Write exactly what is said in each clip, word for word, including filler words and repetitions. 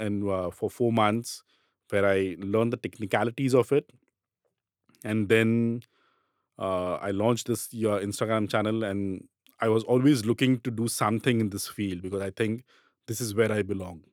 and uh, for four months, where I learned the technicalities of it, and then uh, I launched this uh, Instagram channel, and I was always looking to do something in this field because I think this is where I belong.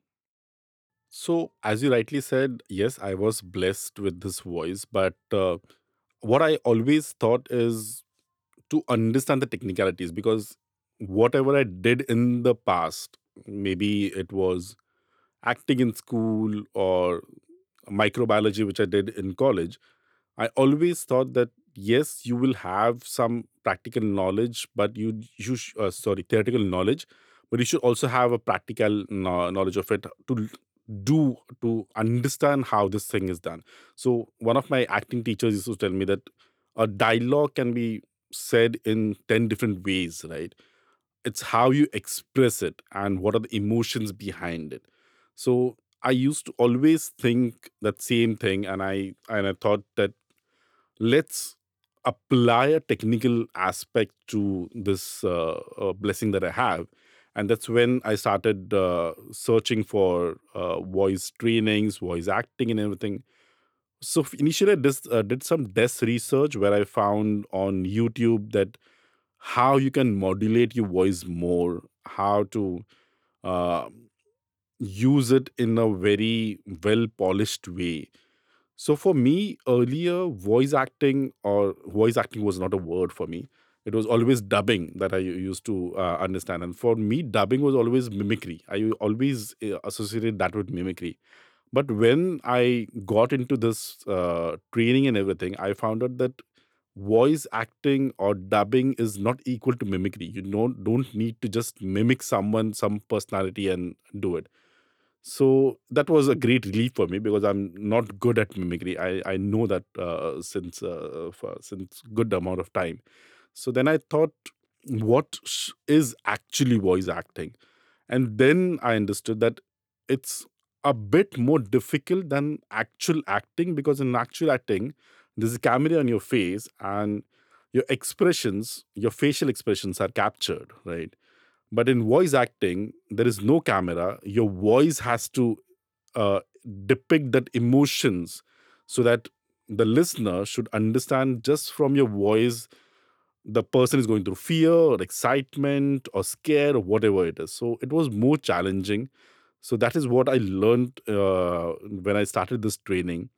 So, as you rightly said, yes, I was blessed with this voice, but uh, what I always thought is to understand the technicalities, because whatever I did in the past, maybe it was acting in school or microbiology, which I did in college, I always thought that yes, you will have some practical knowledge, but you you sh- uh, sorry theoretical knowledge, but you should also have a practical kno- knowledge of it to l- do to understand how this thing is done. So one of my acting teachers used to tell me that a dialogue can be said in ten different ways, right? It's how you express it and what are the emotions behind it. So I used to always think that same thing, and i and I thought that let's apply a technical aspect to this uh, uh, blessing that I have. And that's when I started uh, searching for uh, voice trainings, voice acting, and everything. So f- initially, I dis- uh, did some desk research where I found on YouTube that how you can modulate your voice more, how to uh, use it in a very well polished way. So for me, earlier, voice acting or voice acting was not a word for me. It was always dubbing that I used to uh, understand. And for me, dubbing was always mimicry. I always uh, associated that with mimicry. But when I got into this uh, training and everything, I found out that voice acting or dubbing is not equal to mimicry. You don't don't need to just mimic someone, some personality, and do it. So that was a great relief for me because I'm not good at mimicry. I I know that uh, since uh, for, since good amount of time. So then I thought, what sh- is actually voice acting? And then I understood that it's a bit more difficult than actual acting, because in actual acting, there's a camera on your face and your expressions, your facial expressions are captured, right? But in voice acting, there is no camera. Your voice has to uh, depict that emotions so that the listener should understand just from your voice the person is going through fear or excitement or scare or whatever it is. So it was more challenging. So that is what I learned uh, when I started this training.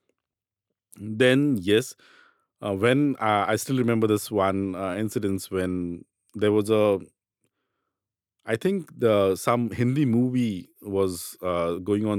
Then yes, uh, when uh, I still remember this one uh, incident when there was a, I think the some Hindi movie was uh, going on